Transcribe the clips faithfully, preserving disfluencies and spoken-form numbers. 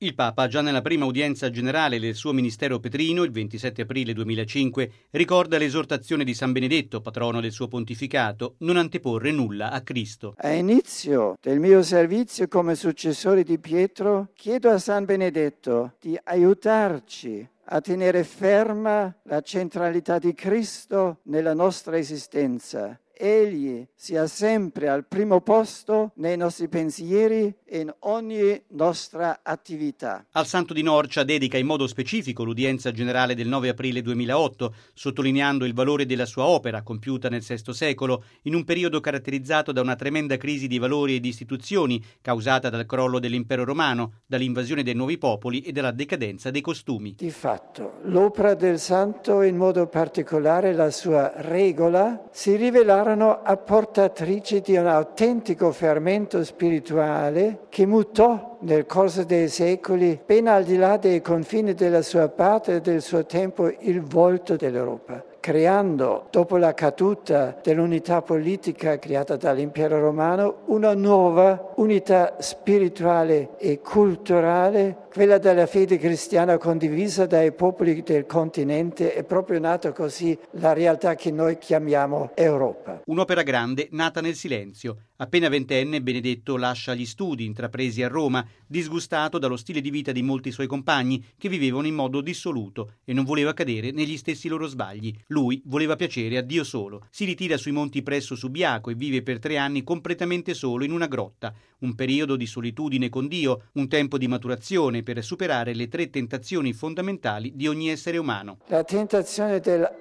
Il Papa, già nella prima udienza generale del suo ministero petrino, il ventisette aprile duemilacinque, ricorda l'esortazione di San Benedetto, patrono del suo pontificato, non anteporre nulla a Cristo. A inizio del mio servizio come successore di Pietro, chiedo a San Benedetto di aiutarci a tenere ferma la centralità di Cristo nella nostra esistenza. Egli sia sempre al primo posto nei nostri pensieri e in ogni nostra attività. Al Santo di Norcia dedica in modo specifico l'udienza generale del nove aprile duemilaotto, sottolineando il valore della sua opera, compiuta nel sesto secolo, in un periodo caratterizzato da una tremenda crisi di valori e di istituzioni, causata dal crollo dell'impero romano, dall'invasione dei nuovi popoli e dalla decadenza dei costumi. Di fatto, l'opera del Santo, in modo particolare la sua regola, si rivelarono apportatrici di un autentico fermento spirituale che mutò nel corso dei secoli, ben al di là dei confini della sua patria e del suo tempo, il volto dell'Europa, creando, dopo la caduta dell'unità politica creata dall'impero romano, una nuova unità spirituale e culturale, quella della fede cristiana condivisa dai popoli del continente. È proprio nata così la realtà che noi chiamiamo Europa. Un'opera grande nata nel silenzio. Appena ventenne, Benedetto lascia gli studi intrapresi a Roma, disgustato dallo stile di vita di molti suoi compagni che vivevano in modo dissoluto e non voleva cadere negli stessi loro sbagli. Lui voleva piacere a Dio solo. Si ritira sui monti Presso Subiaco e vive per tre anni completamente solo in una grotta. Un periodo di solitudine con Dio, un tempo di maturazione per superare le tre tentazioni fondamentali di ogni essere umano. La tentazione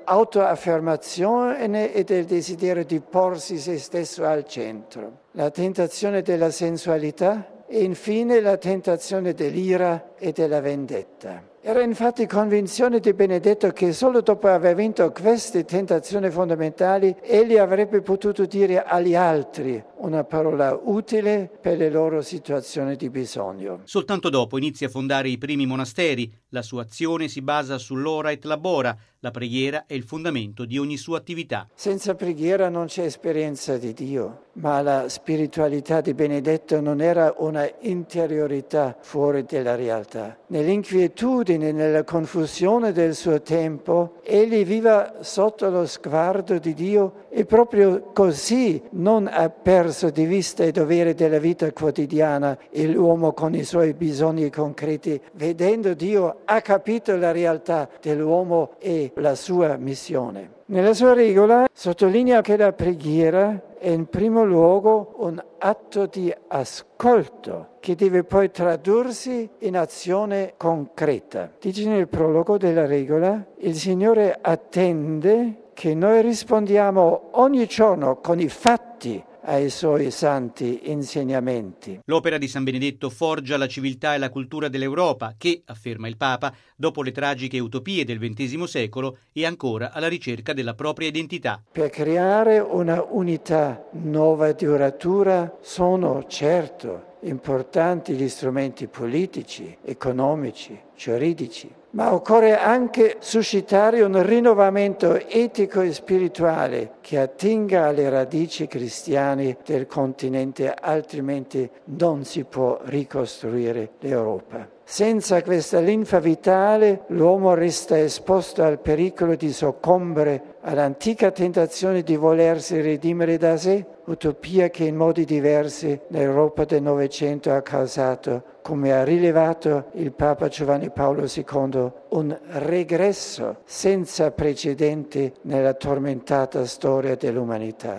dell'autoaffermazione e del desiderio di porsi se stesso al centro. La tentazione della sensualità e infine la tentazione dell'ira e della vendetta. Era infatti convinzione di Benedetto che solo dopo aver vinto queste tentazioni fondamentali egli avrebbe potuto dire agli altri una parola utile per le loro situazioni di bisogno. Soltanto dopo inizia a fondare i primi monasteri. La sua azione si basa sull'ora et labora. La preghiera è il fondamento di ogni sua attività. Senza preghiera non c'è esperienza di Dio, ma la spiritualità di Benedetto non era una interiorità fuori della realtà. Nell'inquietudine, nella confusione del suo tempo, egli vive sotto lo sguardo di Dio e proprio così non ha perso di vista i doveri della vita quotidiana e l'uomo con i suoi bisogni concreti. Vedendo Dio ha capito la realtà dell'uomo e la sua missione. Nella sua regola sottolinea che la preghiera è in primo luogo un atto di ascolto che deve poi tradursi in azione concreta. Dice nel prologo della regola: il Signore attende che noi rispondiamo ogni giorno con i fatti ai suoi santi insegnamenti. L'opera di San Benedetto forgia la civiltà e la cultura dell'Europa che, afferma il Papa, dopo le tragiche utopie del ventesimo secolo, è ancora alla ricerca della propria identità. Per creare una unità nuova e duratura sono certo importanti gli strumenti politici, economici, giuridici, ma occorre anche suscitare un rinnovamento etico e spirituale che attinga alle radici cristiane del continente, altrimenti non si può ricostruire l'Europa. Senza questa linfa vitale l'uomo resta esposto al pericolo di soccombere all'antica tentazione di volersi redimere da sé, utopia che in modi diversi l'Europa del Novecento ha causato, come ha rilevato il Papa Giovanni Paolo secondo, un regresso senza precedenti nella tormentata storia dell'umanità.